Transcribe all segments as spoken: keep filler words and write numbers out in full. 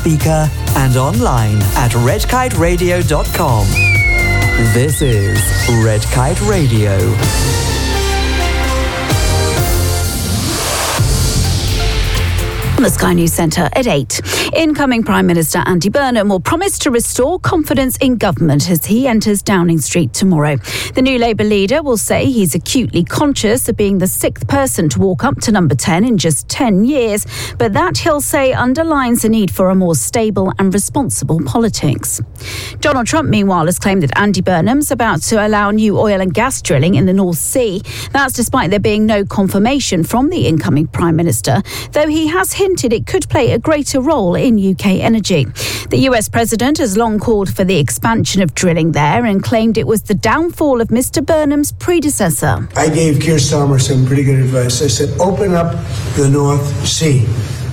speaker and online at red kite radio dot com. This is Red Kite Radio. The Sky News Centre at eight. Incoming Prime Minister Andy Burnham will promise to restore confidence in government as he enters Downing Street tomorrow. The new Labour leader will say he's acutely conscious of being the sixth person to walk up to number ten in just ten years, but that, he'll say, underlines the need for a more stable and responsible politics. Donald Trump, meanwhile, has claimed that Andy Burnham's about to allow new oil and gas drilling in the North Sea. That's despite there being no confirmation from the incoming Prime Minister, though he has hinted it could play a greater role in U K energy. The U S President has long called for the expansion of drilling there and claimed it was the downfall of Mister Burnham's predecessor. I gave Keir Starmer some pretty good advice. I said, open up the North Sea.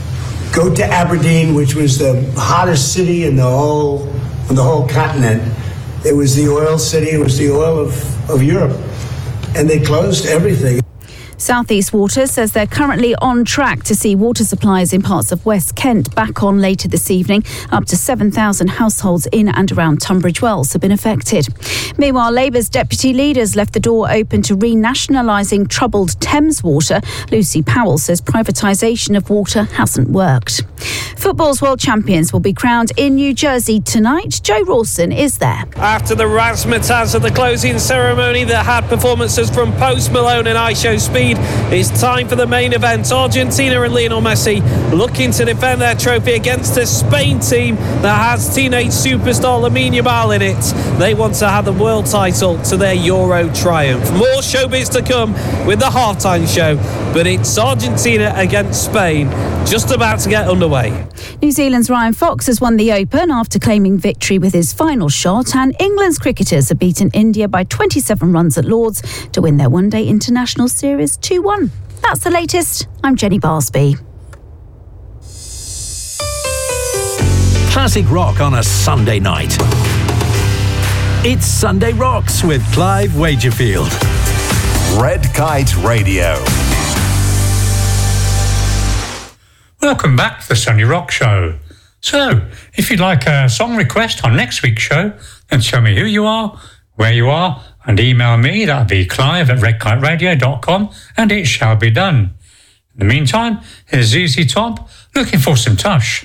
Go to Aberdeen, which was the hottest city in the whole, in the whole continent. It was the oil city. It was the oil of, of Europe. And they closed everything. South East Water says they're currently on track to see water supplies in parts of West Kent back on later this evening. Up to seven thousand households in and around Tunbridge Wells have been affected. Meanwhile, Labour's deputy leaders left the door open to renationalising troubled Thames Water. Lucy Powell says privatisation of water hasn't worked. Football's world champions will be crowned in New Jersey tonight. Joe Rawson is there. After the razzmatazz of the closing ceremony that had performances from Post Malone and I Show Speed, it's time for the main event. Argentina and Lionel Messi looking to defend their trophy against a Spain team that has teenage superstar Lamine Yamal in it. They want to add the world title to their Euro triumph. More showbiz to come with the halftime show, but it's Argentina against Spain just about to get underway. New Zealand's Ryan Fox has won the Open after claiming victory with his final shot, and England's cricketers have beaten India by twenty-seven runs at Lords to win their one-day international series two one. That's the latest. I'm Jenny Barsby. Classic rock on a Sunday night. It's Sunday Rocks with Clive Wagerfield. Red Kite Radio. Welcome back to the Sunday Rock Show. So, if you'd like a song request on next week's show, then tell me who you are, where you are, and email me. That'll be clive at red kite radio dot com, and it shall be done. In the meantime, here's Z Z Top looking for some tush.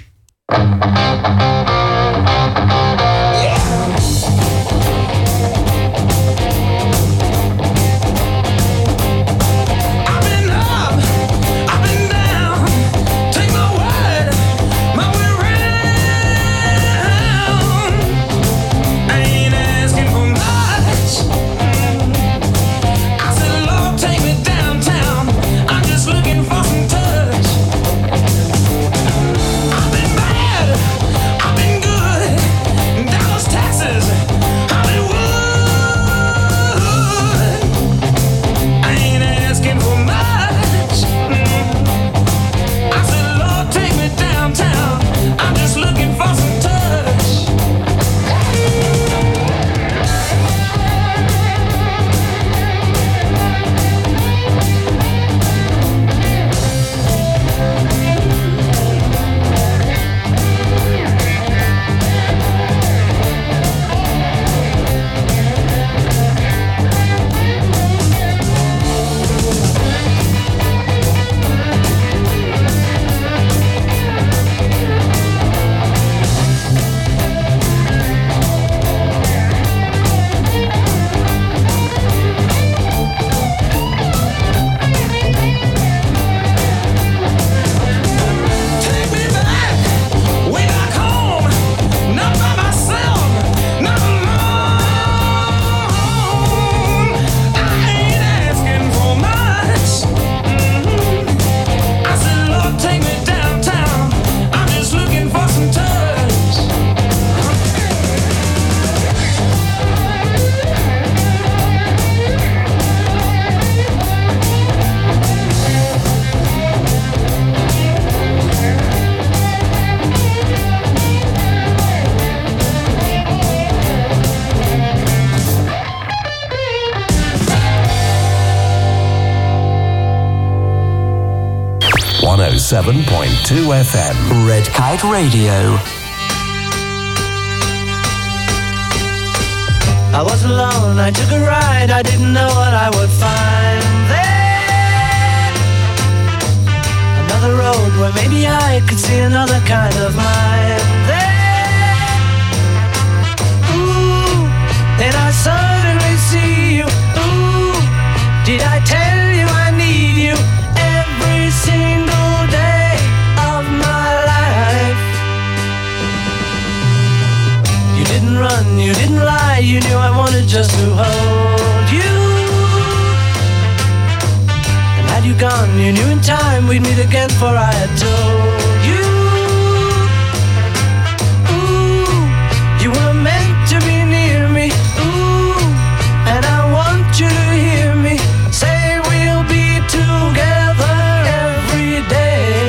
I've been seven point two F M. Red Kite Radio. I was alone, I took a ride, I didn't know what I would find there. Another road where maybe I could see another kind of mind there. Ooh, then I suddenly see you. Ooh, did I tell you I need you every single day of my life? You didn't run, you didn't lie, you knew I wanted just to hold you. And had you gone, you knew in time we'd meet again, for I had told you. Ooh, you were meant to be near me. Ooh, and I want you to hear me say we'll be together every day.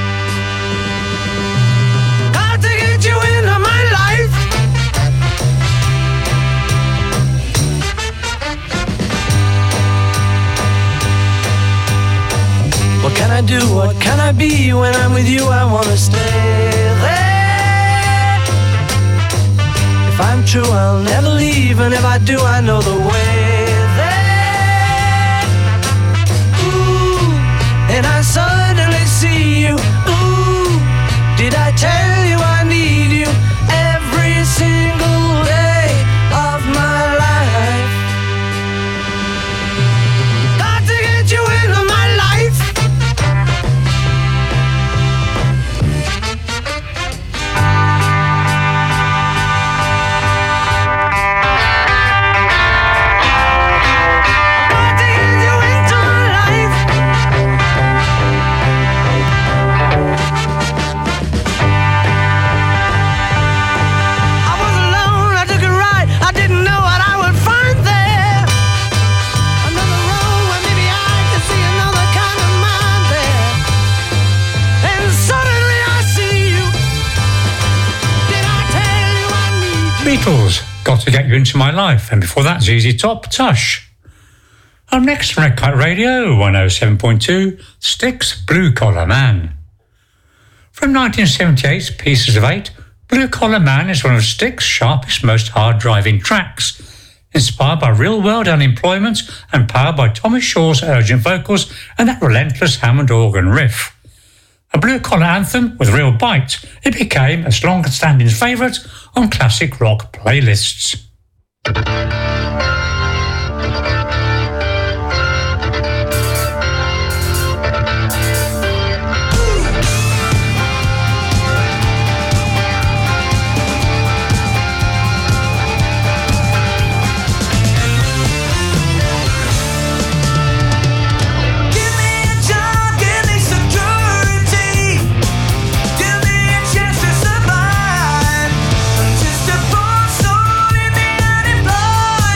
Got to get you into my life. What can I do, what can I be? When I'm with you I wanna stay there. If I'm true I'll never leave, and if I do I know the way there. Ooh, and I suddenly see you. Ooh, did I tell you I need you every single day of my life? Got to get you into my life. Beatles, Got to Get You Into My Life, and before that, Z Z Top, Tush. Up next on Red Kite Radio, one oh seven point two, Styx, Blue Collar Man. From nineteen seventy-eight's Pieces of Eight, Blue Collar Man is one of Styx's sharpest, most hard-driving tracks. Inspired by real-world unemployment and powered by Thomas Shaw's urgent vocals and that relentless Hammond organ riff. A blue-collar anthem with real bite, it became a long-standing favourite on classic rock playlists. Just a poor soul in the unemployed.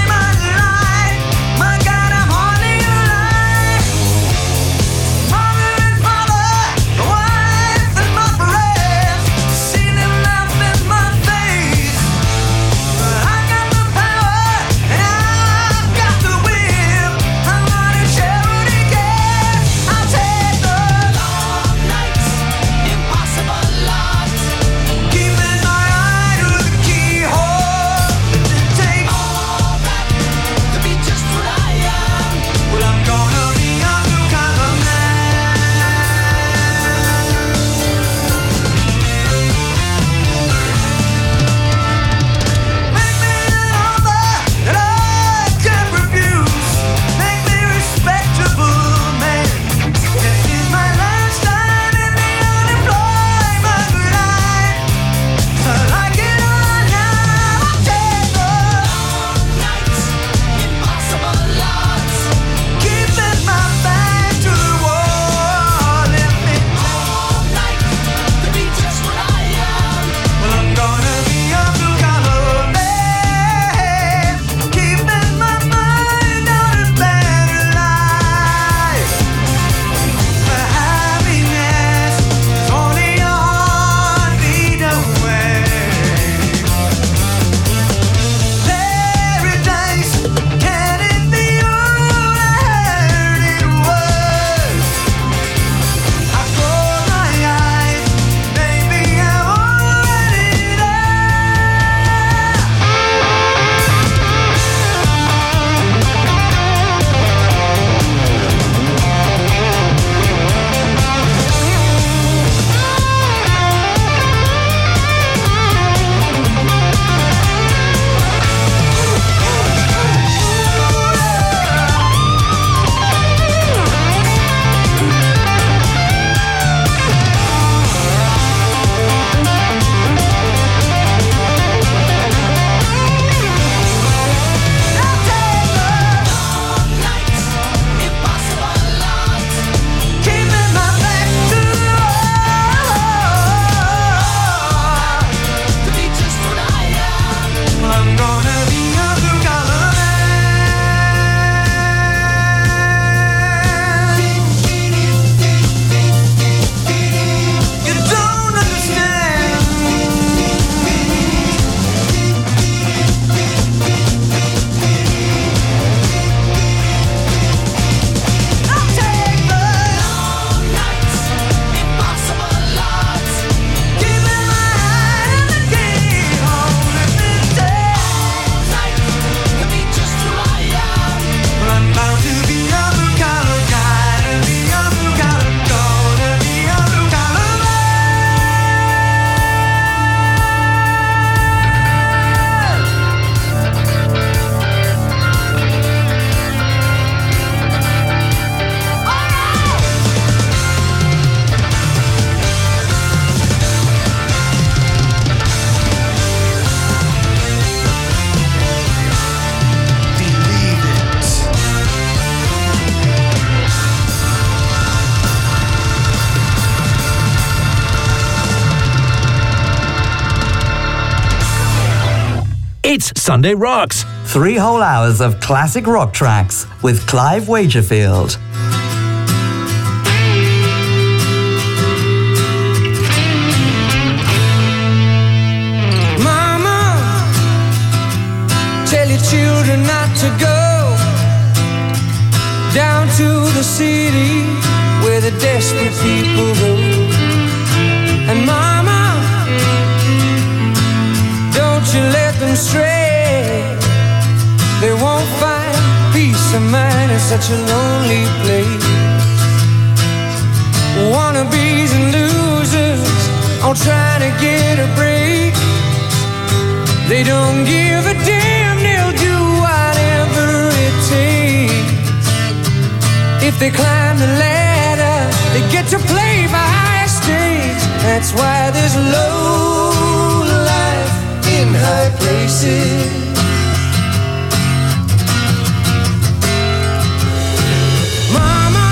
It's Sunday Rocks. Three whole hours of classic rock tracks with Clive Wagerfield. Mama, tell your children not to go down to the city where the desperate people go. And mama, don't you let them stray. They won't find peace of mind in such a lonely place. Wannabes and losers all trying to get a break. They don't give a damn, they'll do whatever it takes. If they climb the ladder, they get to play for high stakes. That's why there's low life in high places. Mama,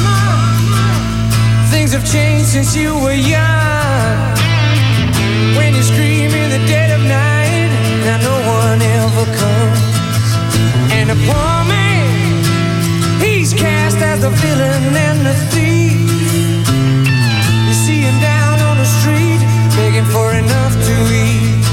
things have changed since you were young. When you scream in the dead of night, now no one ever comes. And the poor man, he's cast as the villain and the thief. You see him down on the street, begging for enough to eat.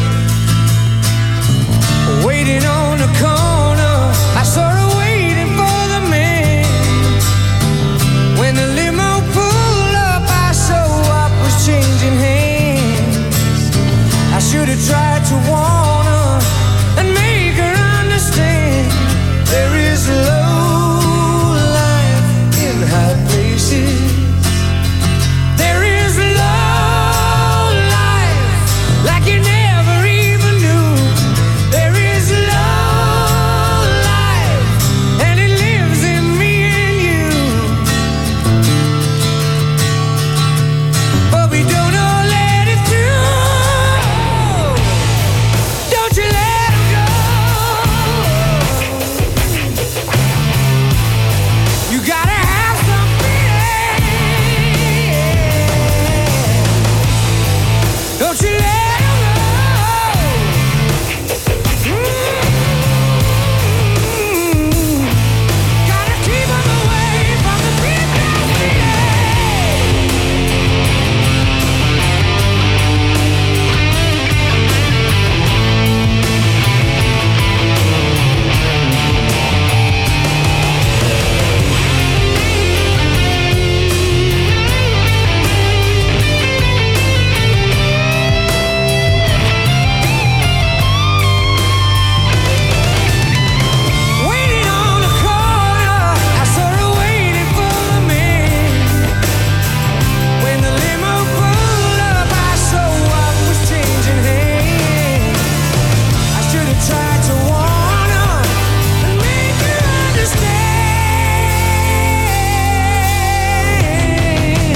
Waiting on the corner, I saw her waiting for the man. When the limo pulled up, I saw what was changing hands. I should have tried to warn her and make her understand. There is low life in high places. There is low life like you never even knew. There is low life and it lives in me and you. But we don't all let it through. Don't you let 'em go. You gotta have some feeling. Don't you let 'em go. Mm. Gotta keep 'em away from the people. Waiting on the corner, I saw her waiting for the man. When the limo pulled up, I saw what was changing hands. I should have tried to warn her and make her understand.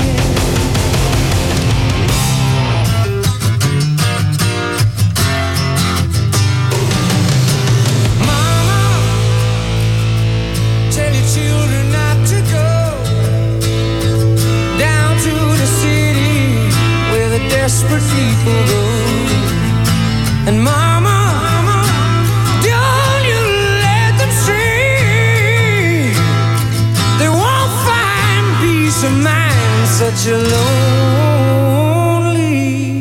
Mama, tell your children not to go down to the city where the desperate people go. And mama, don't you let them stray. They won't find peace of mind in such a lonely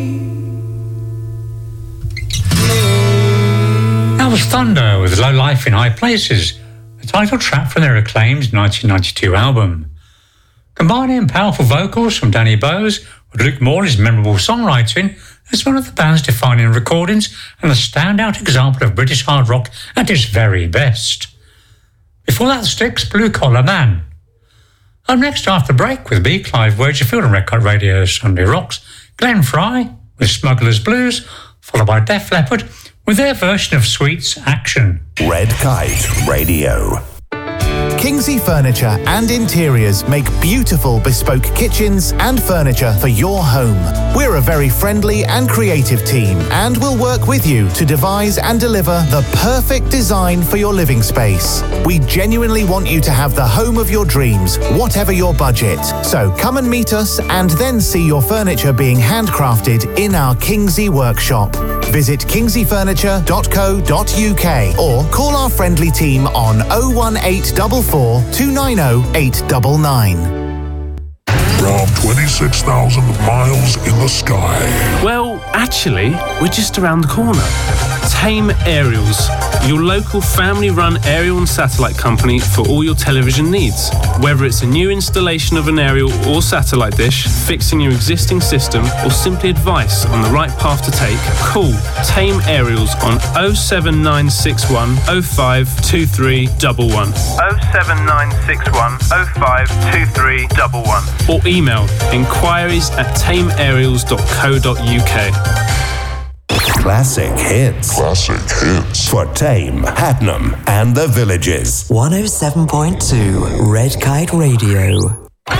place. That was Thunder with Low Life in High Places, the title track from their acclaimed nineteen ninety-two album. Combining powerful vocals from Danny Bowes with Luke Morley's memorable songwriting is one of the band's defining recordings and a standout example of British hard rock at its very best. Before that, Styx, Blue Collar Man. Up next after the break with me, Clive Wagerfield on Red Kite Radio's Sunday Rocks, Glenn Fry with Smuggler's Blues, followed by Def Leppard with their version of Sweet's Action. Red Kite Radio. Kingsley Furniture and Interiors make beautiful bespoke kitchens and furniture for your home. We're a very friendly and creative team and will work with you to devise and deliver the perfect design for your living space. We genuinely want you to have the home of your dreams, whatever your budget. So come and meet us and then see your furniture being handcrafted in our Kingsley workshop. Visit kingsley furniture dot co dot uk or call our friendly team on oh one eight four four, two nine oh, eight nine nine. From twenty-six thousand miles in the sky. Well, actually, we're just around the corner. Tame Aerials, your local family-run aerial and satellite company for all your television needs. Whether it's a new installation of an aerial or satellite dish, fixing your existing system, or simply advice on the right path to take, call Tame Aerials on oh seven nine six one oh five two three one one. oh seven nine six one oh five two three one one. Or email inquiries at tame aerials dot co dot uk. Classic hits. Classic hits. For Tame, Hatnam, and the Villages. one oh seven point two Red Kite Radio.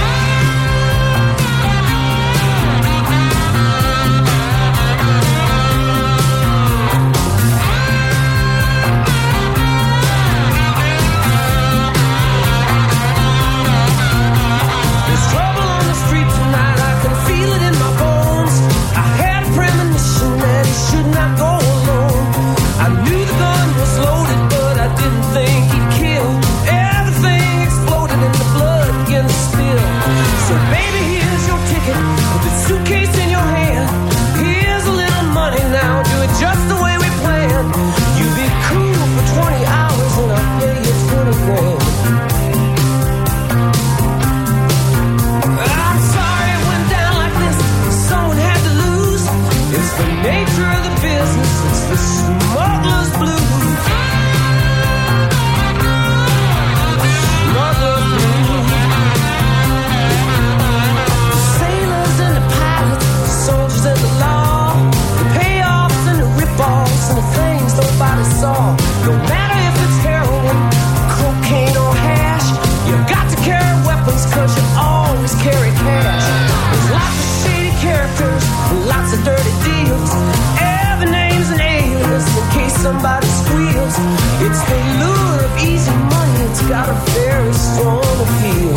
Somebody squeals. It's the lure of easy money. It's got a very strong appeal.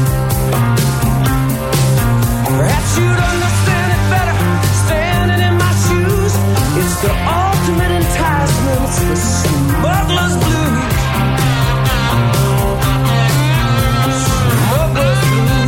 Perhaps you'd understand it better standing in my shoes. It's the ultimate enticement. It's the smuggler's blues. Smuggler's blues.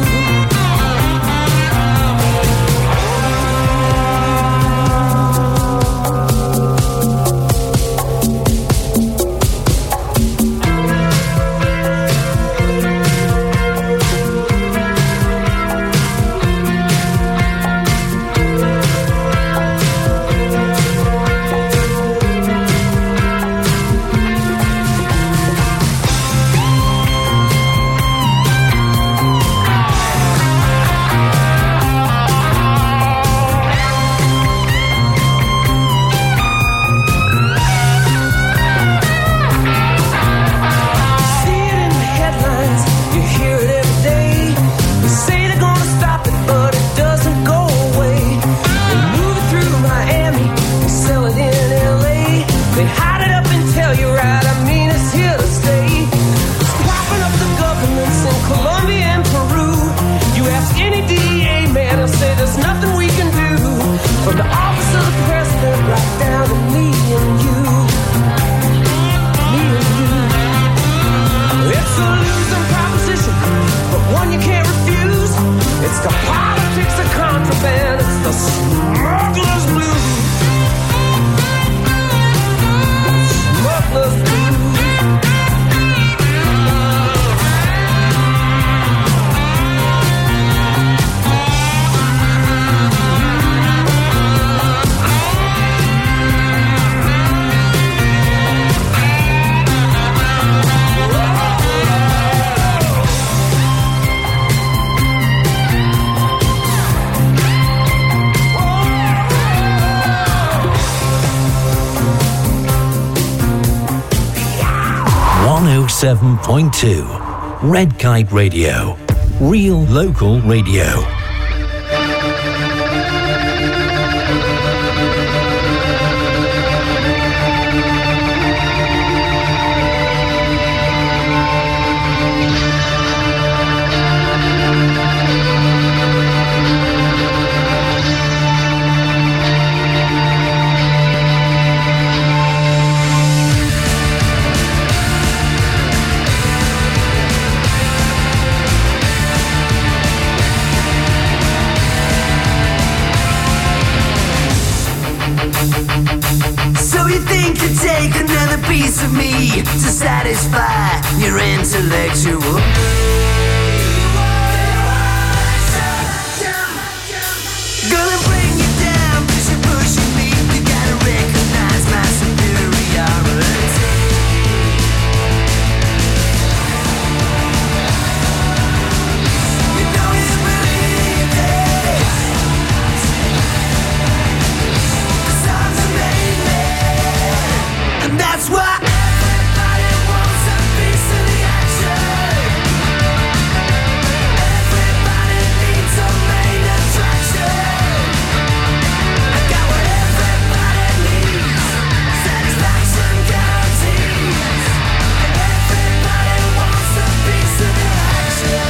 one oh seven point two Red Kite Radio. Real local radio. So you think you take another piece of me to satisfy your intellectual. Gonna bring you down 'cause you're pushing me. You gotta recognize my superiority. You know you believe it. The songs are made me. And that's why everybody wants a piece of the action. Everybody needs a main attraction. I got what everybody needs. Satisfaction guarantees. And everybody wants a piece of the action.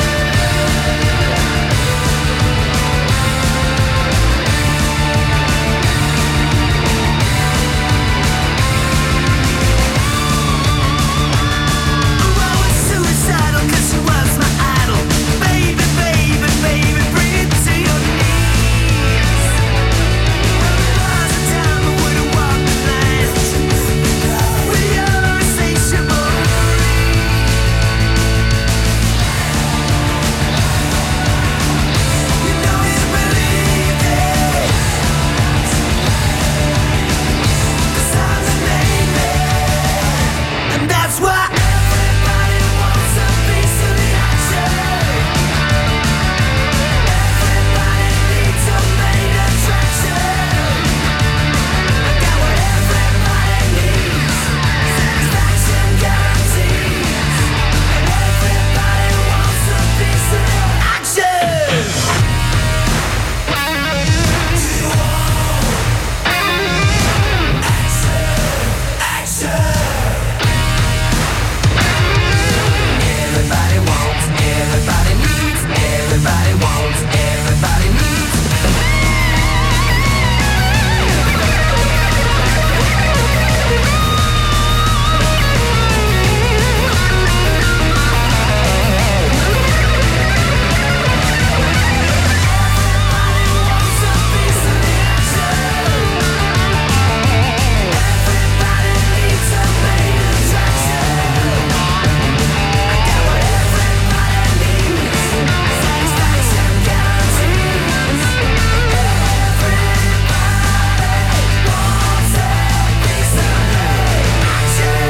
Suicidal 'cause she was my idol. Baby, baby, baby, bring it to your knees. There was a time I would've walked the line with your insatiable you know you believe it. The songs are made me. And that's why everybody wants a piece of the action. Everybody needs a main attraction. I got what everybody needs. Satisfaction guarantees. And everybody wants a piece of the action. Everybody wants, everybody needs, everybody wants, everybody needs. Everybody wants a piece of the action. Everybody needs a main attraction. I got what everybody needs. Satisfaction guarantees. Everybody wants a piece of the action.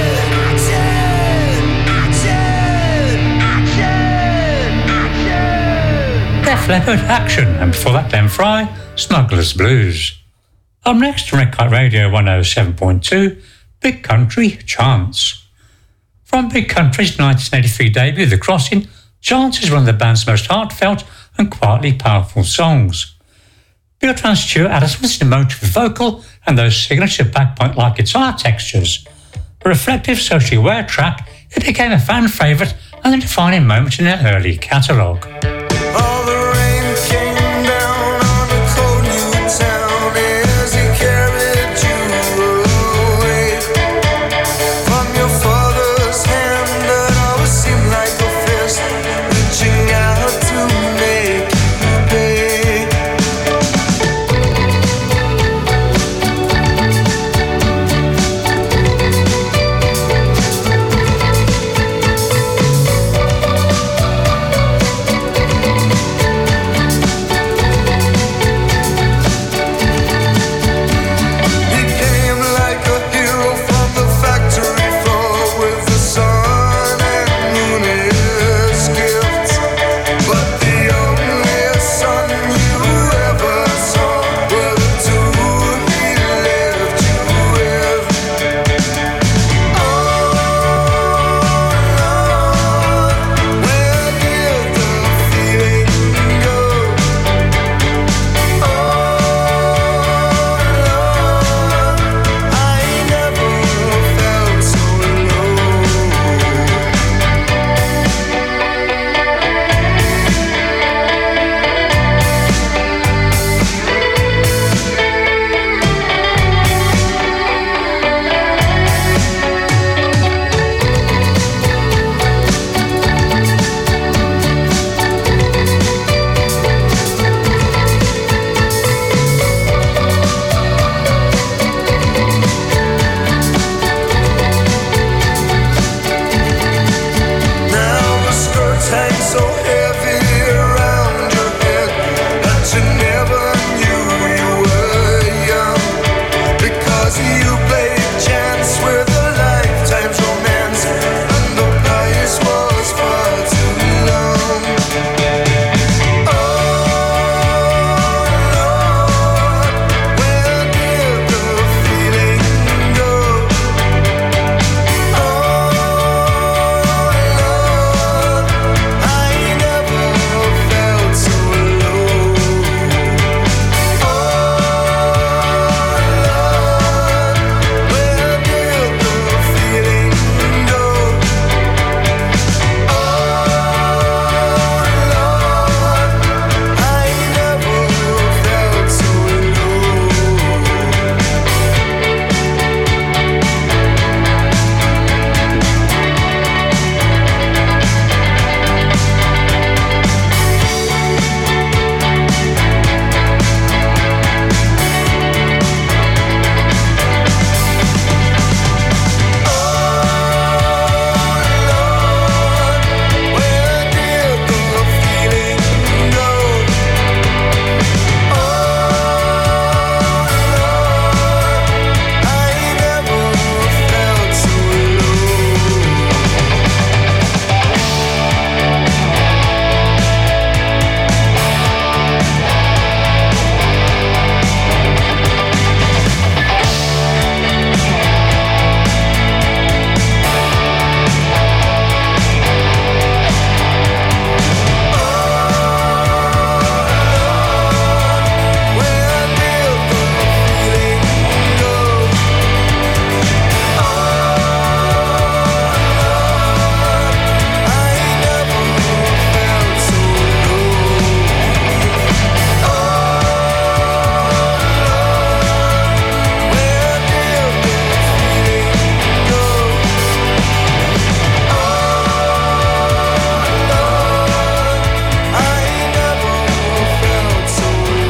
Action, action, action, action. Def Leppard, Action, and before that, Glenn Fry, Smuggler's Blues. Up next on Red Kite Radio one oh seven point two, Big Country, Chance. From Big Country's nineteen eighty-three debut, The Crossing, Chance is one of the band's most heartfelt and quietly powerful songs. Built on Stuart Addison's emotive vocal and those signature backpoint-like guitar textures, a reflective, socially aware track, it became a fan favourite and a defining moment in their early catalogue. All the rain came down on a cold new town as he carried you away from your father's hand that always seemed like a fist reaching out to make you pay.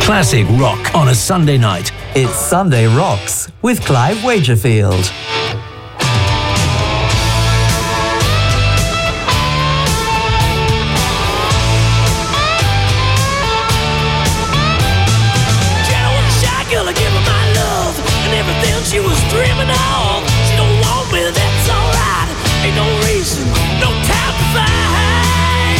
Classic rock on a Sunday night. It's Sunday Rocks with Clive Wagerfield. She was dreaming of. She don't want me, that's alright. Ain't no reason, no time to fight.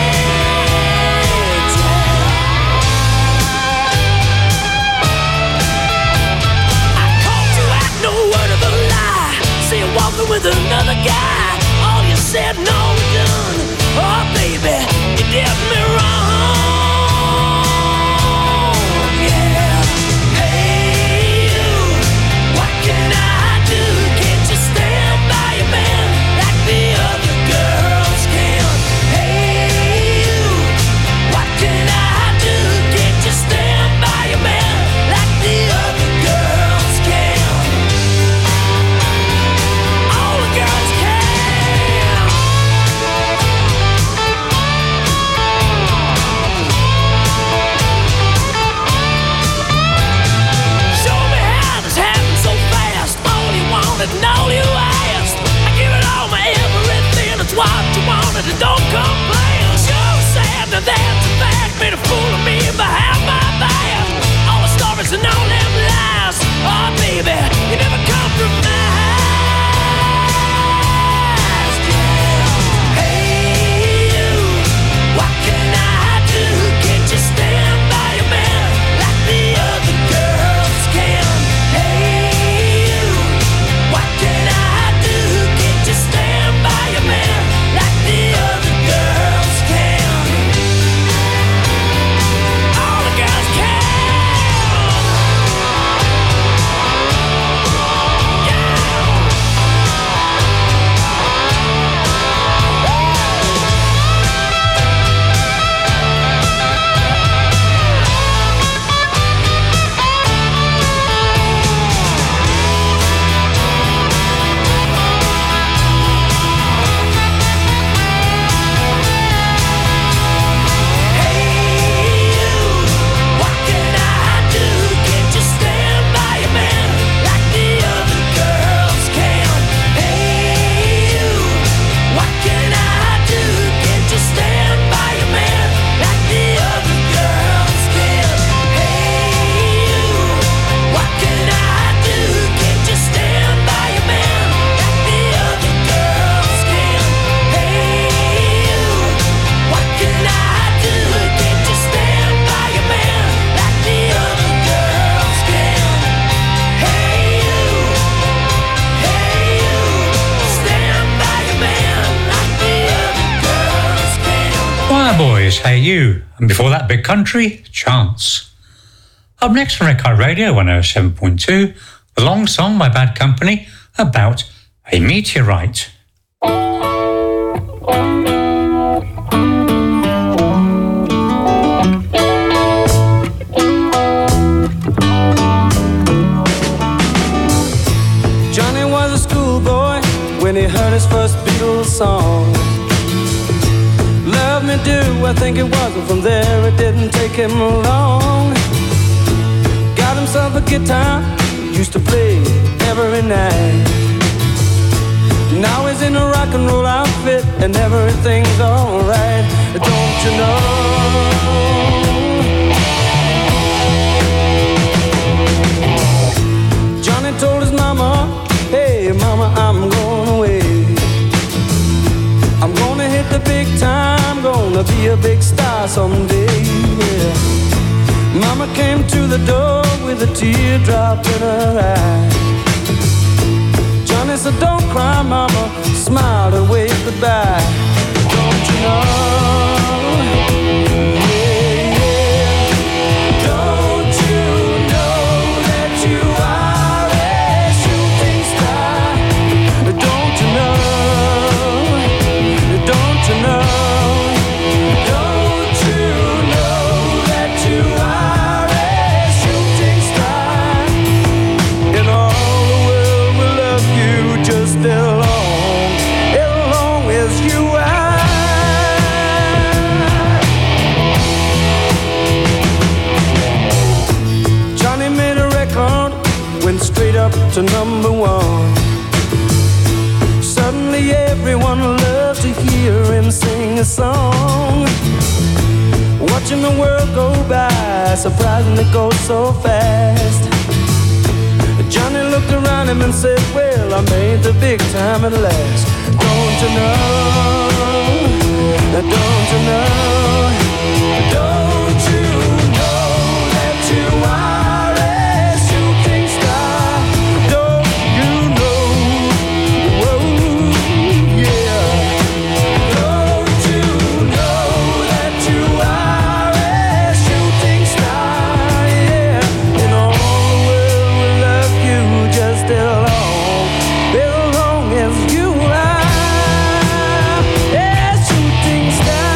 I caught you out, no word of a lie. See you walking with another guy. All you said, no done. Oh baby, you did me wrong. And all you asked, I give it all my everything. It's what you wanted, and don't complain. Sure sad, now that's a fact. Made a fool of me behind my back. All the stories and all them lies. Oh baby, you never compromised. Yeah. Hey you, what can I do? Can't you stand by your man like the other girls can? Hey. Boys, Hey You, and before that, Big Country, Chance. Up next on Red Kite Radio one oh seven point two, the long song by Bad Company about a meteorite. Johnny was a schoolboy when he heard his first Beatles song. Love me do, I think it was, and from there it didn't take him long. Got himself a guitar, used to play every night. Now he's in a rock and roll outfit and everything's alright. Don't you know? Johnny told his mama, hey mama, I'm going away. I'm gonna hit the big time, gonna be a big star someday, yeah. Mama came to the door with a teardrop in her eye. Johnny said, don't cry, mama, smiled and waved goodbye. Don't you know? As long as you up to number one. Suddenly everyone loves to hear him sing a song. Watching the world go by, surprising it goes so fast. Johnny looked around him and said, well, I made the big time at last. Don't you know, don't you know, don't you know that you are a shooting star? Don't you know, whoa, yeah. Don't you know that you are a shooting star, yeah. And all the world will love you just as long, as long as you are a shooting star.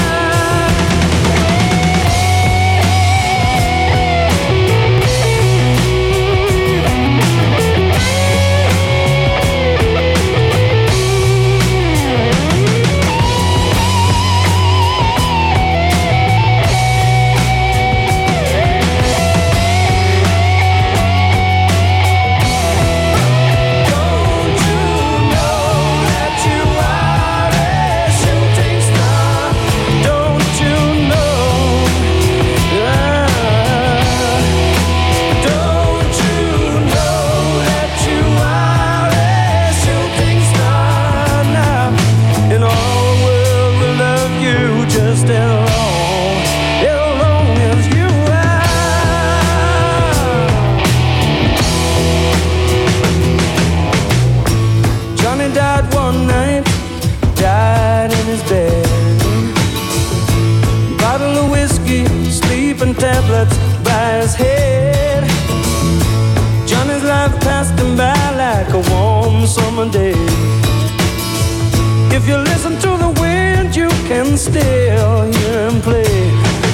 Tablets by his head. Johnny's life passed him by like a warm summer day. If you listen to the wind, you can still hear him play.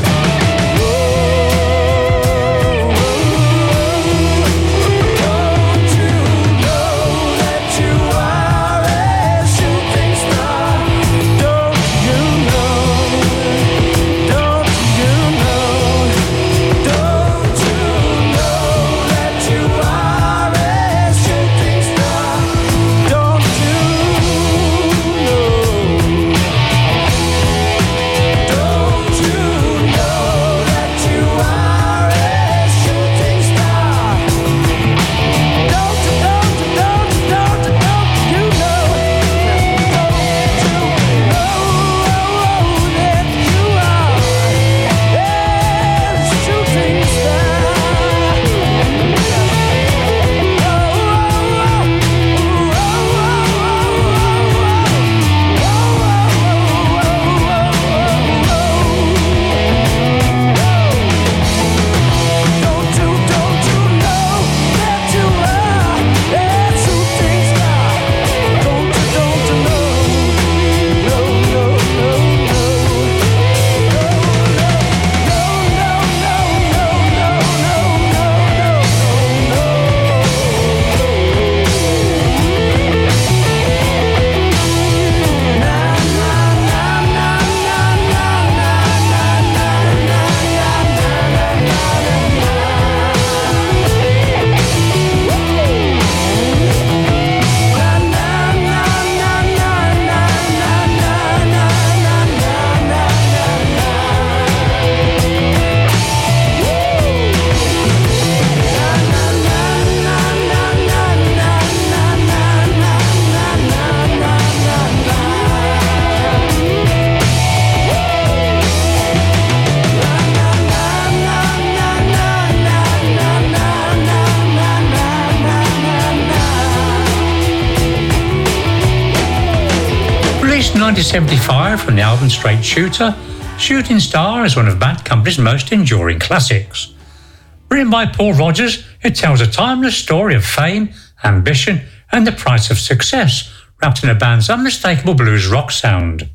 nineteen seventy-five from the album Straight Shooter, Shooting Star is one of Bad Company's most enduring classics. Written by Paul Rogers, it tells a timeless story of fame, ambition and the price of success, wrapped in a band's unmistakable blues rock sound.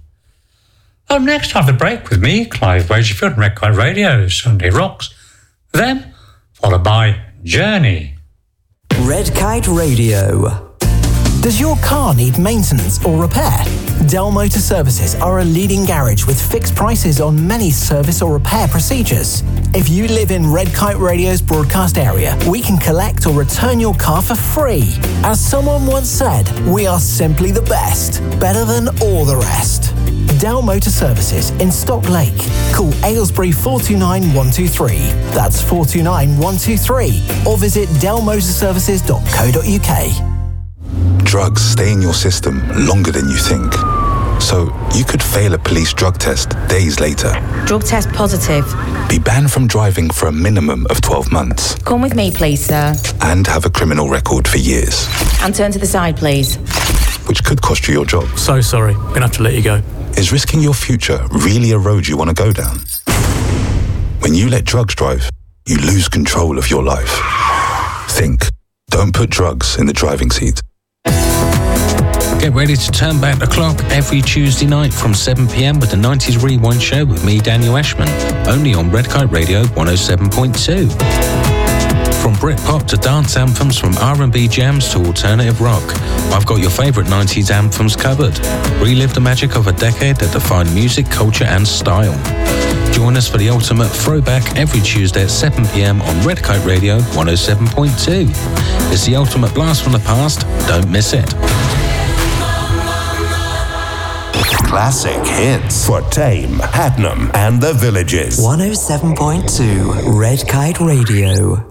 Up next, after the break with me, Clive Wagerfield, on Red Kite Radio, Sunday Rocks. Then, followed by Journey. Red Kite Radio. Does your car need maintenance or repair? Dell Motor Services are a leading garage with fixed prices on many service or repair procedures. If you live in Red Kite Radio's broadcast area, we can collect or return your car for free. As someone once said, we are simply the best, better than all the rest. Dell Motor Services in Stock Lake. Call Aylesbury four two nine one two three. That's four two nine one two three. Or visit dell motor services dot co dot uk. Drugs stay in your system longer than you think. So you could fail a police drug test days later. Drug test positive. Be banned from driving for a minimum of twelve months. Come with me, please, sir. And have a criminal record for years. And turn to the side, please. Which could cost you your job. So sorry, I'm gonna have to let you go. Is risking your future really a road you want to go down? When you let drugs drive, you lose control of your life. Think. Don't put drugs in the driving seat. Get ready to turn back the clock every Tuesday night from seven p.m. with the nineties Rewind Show with me, Daniel Ashman, only on Red Kite Radio one oh seven point two. From Britpop to dance anthems, from R and B jams to alternative rock, I've got your favourite nineties anthems covered. Relive the magic of a decade that defined music, culture and style. Join us for the ultimate throwback every Tuesday at seven p.m. on Red Kite Radio one oh seven point two. It's the ultimate blast from the past. Don't miss it. Classic hits for Tame, Hadnam and the Villages. one oh seven point two Red Kite Radio.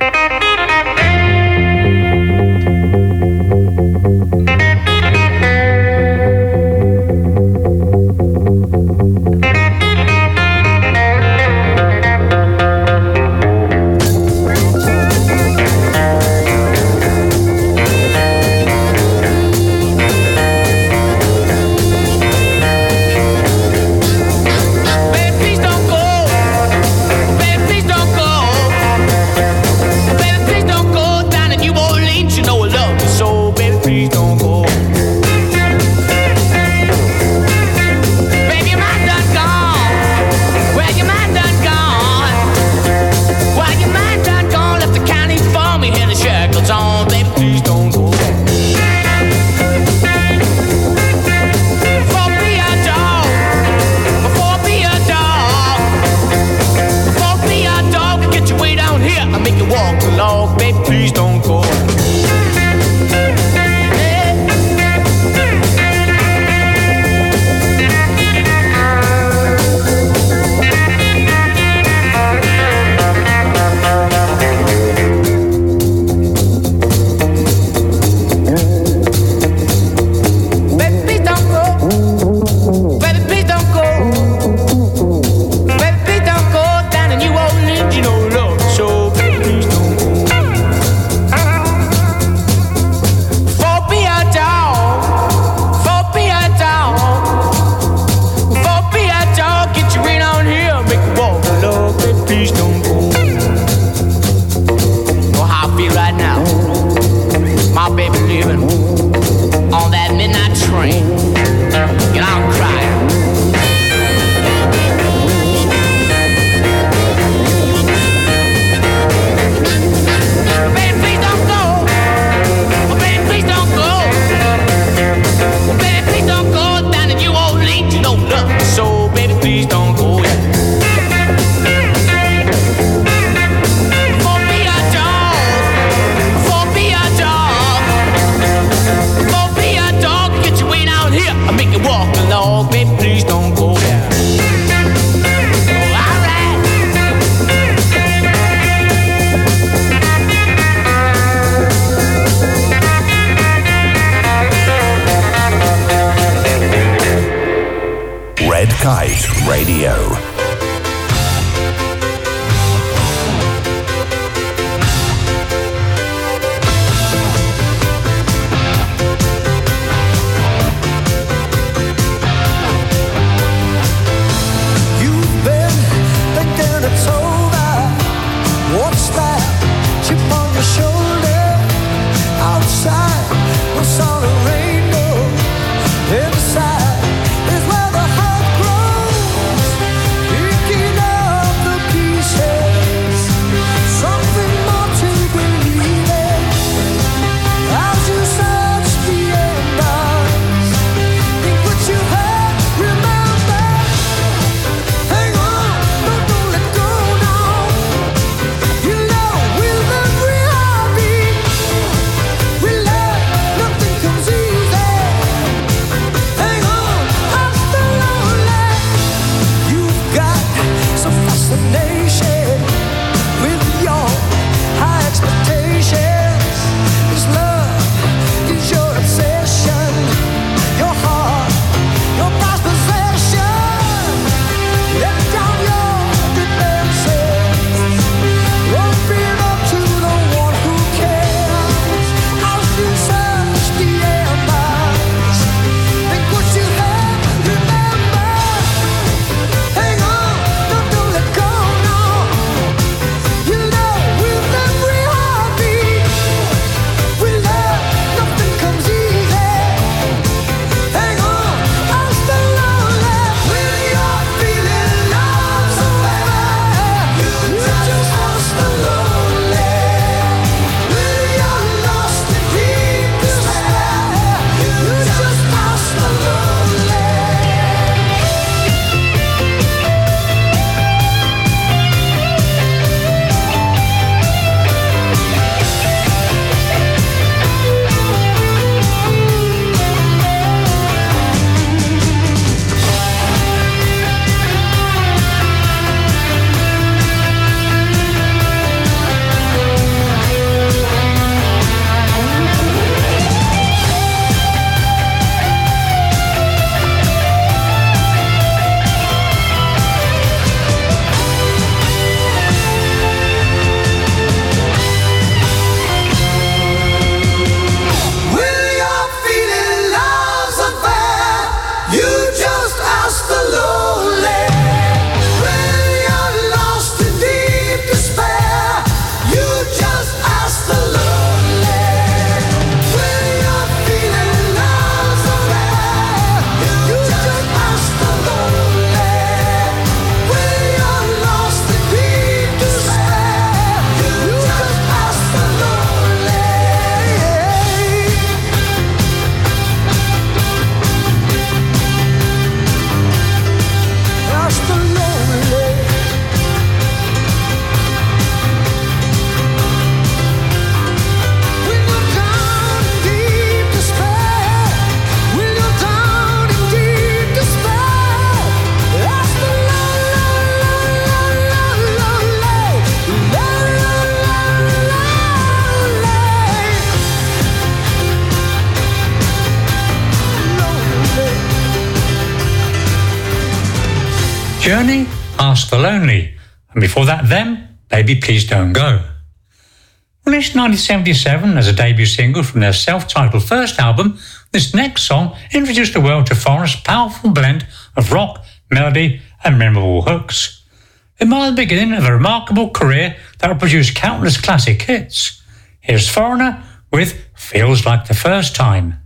Journey, Ask the Lonely. And before that, Them, Baby Please Don't Go. Released in nineteen seventy-seven as a debut single from their self-titled first album, this next song introduced the world to Foreigner's powerful blend of rock, melody and memorable hooks. It marked the beginning of a remarkable career that will produce countless classic hits. Here's Foreigner with Feels Like the First Time.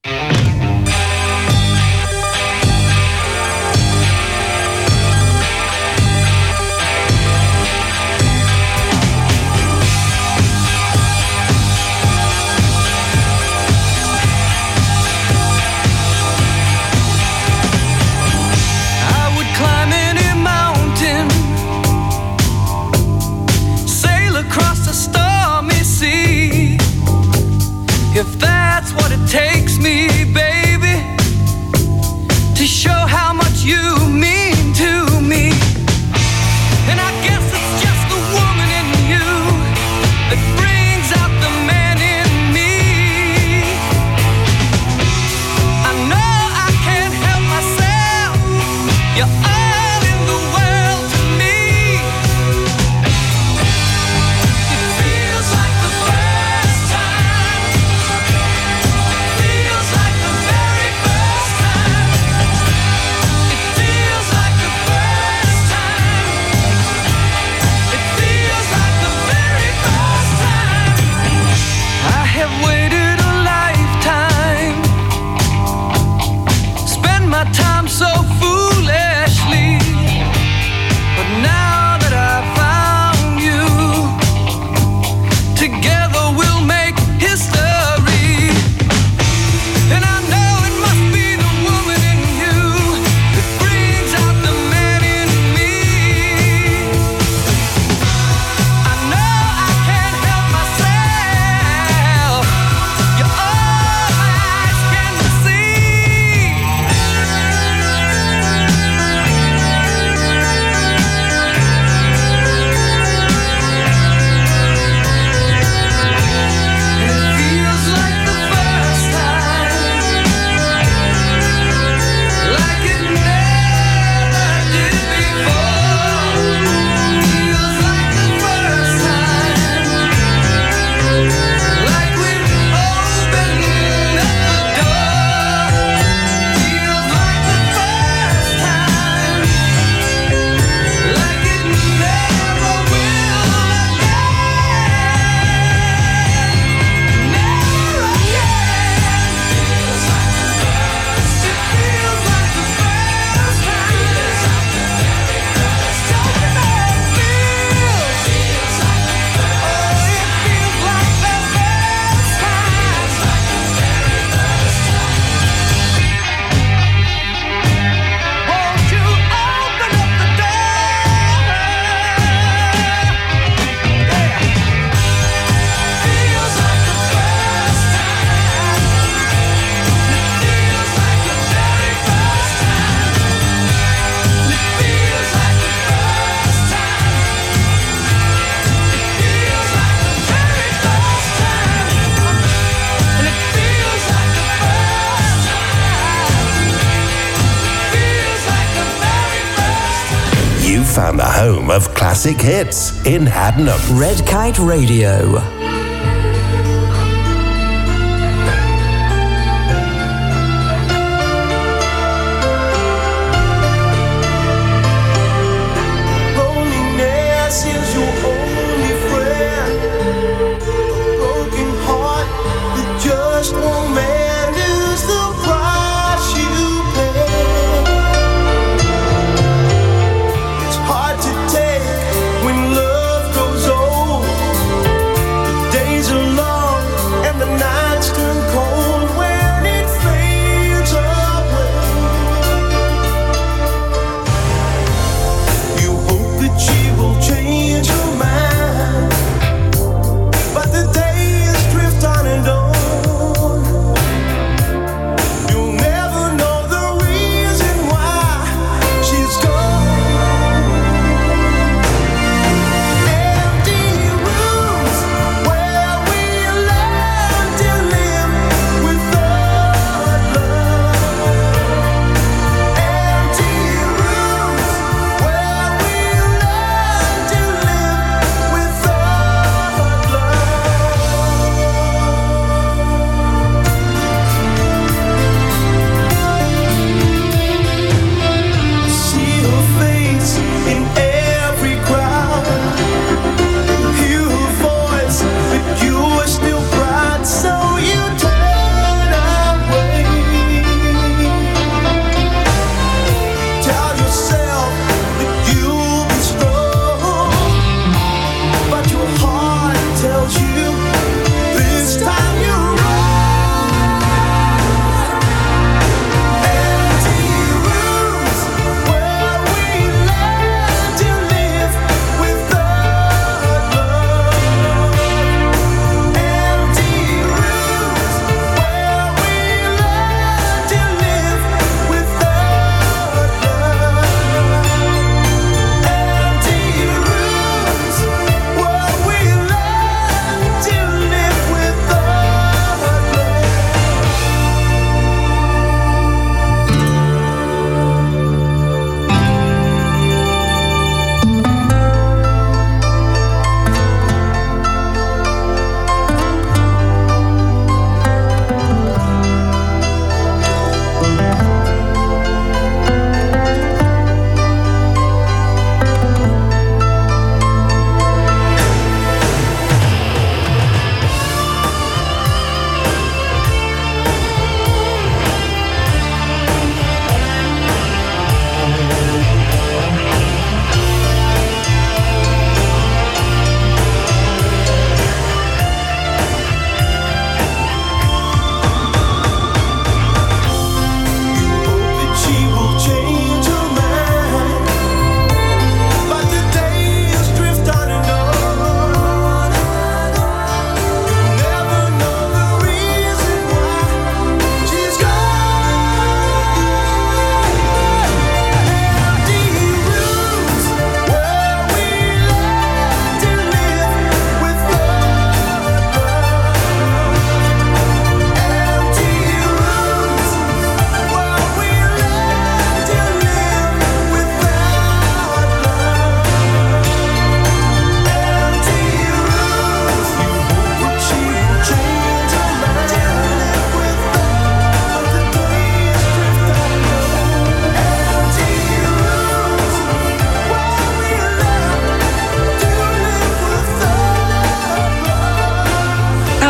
If that's what it takes me, baby, to show how much you mean to me. And I guess it's just the woman in you that brings out the man in me. I know I can't help myself. You're all in the world to me. It feels like the first time. Feels like the very first time. It feels like the first time. It feels like the very first time. I have waited a lifetime, spend my time so foolishly, but now that I found you, together we'll make history. And I know it must be the woman in you that brings out the man in me. I know I can't help myself. You're all my eyes can see. And it feels like the first time, like it never did before. Feels like the first time, like we've opened up the door. Feels like the first time, like it never will again. Never again. Feels like the first. It feels like the first time. Feels like the very first time. Don't you know it feels? Feels like the first. Oh, it feels like the first time. Feels like the very first time. Won't you open up the door? Yeah. Feels like the first time. It feels like the very first time. It feels like the first time. It feels like the very first time. And it feels like the first time. Feels like the very first time. You found the home of classic hits in Haddenham. Red Kite Radio. Loneliness is your only friend. A broken heart that just won't mend is the price you pay. It's hard to take when love grows old.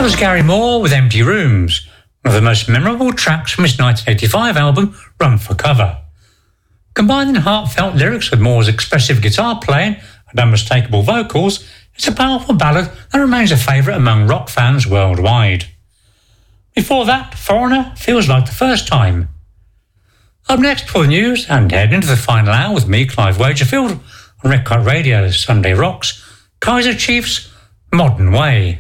was Gary Moore with Empty Rooms, one of the most memorable tracks from his nineteen eighty-five album Run for Cover. Combining heartfelt lyrics with Moore's expressive guitar playing and unmistakable vocals, it's a powerful ballad that remains a favourite among rock fans worldwide. Before that, Foreigner, Feels Like the First Time. Up next for the news and heading into the final hour with me, Clive Wagerfield, on Red Kite Radio's Sunday Rocks, Kaiser Chiefs, Modern Way.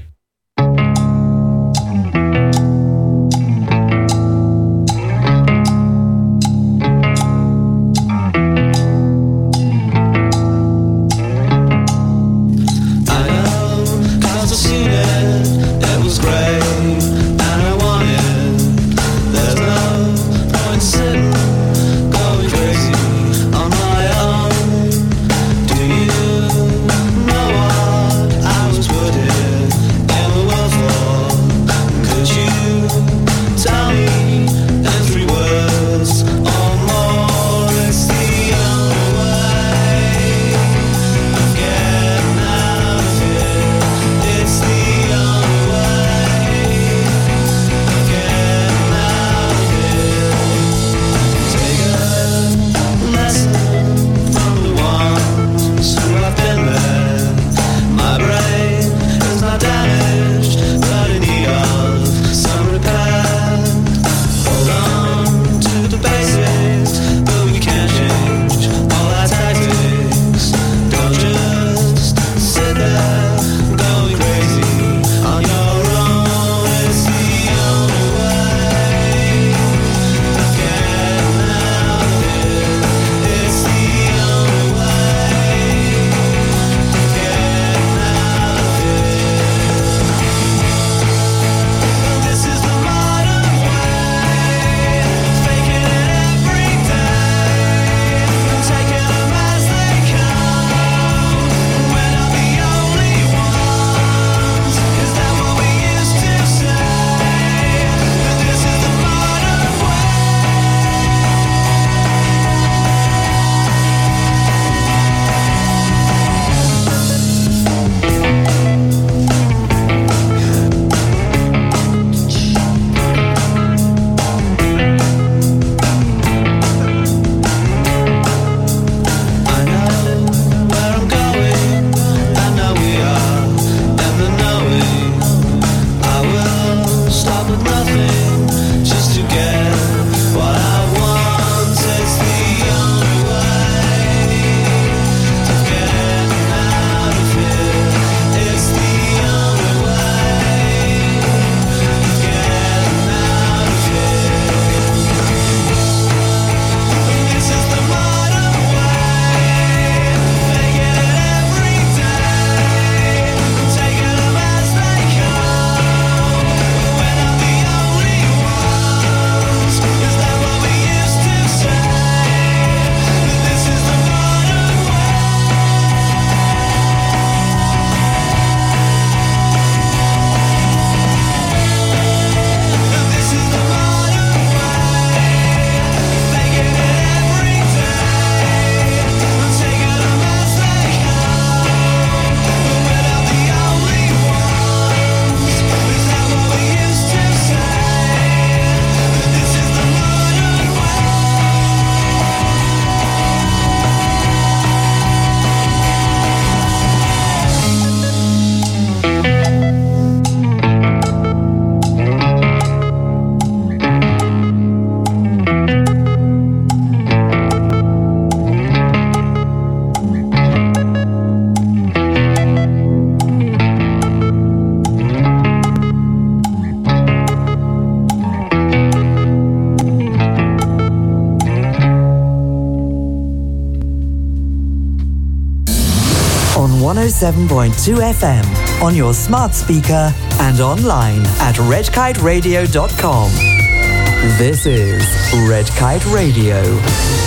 one oh seven point two F M, on your smart speaker and online at red kite radio dot com. This is Red Kite Radio.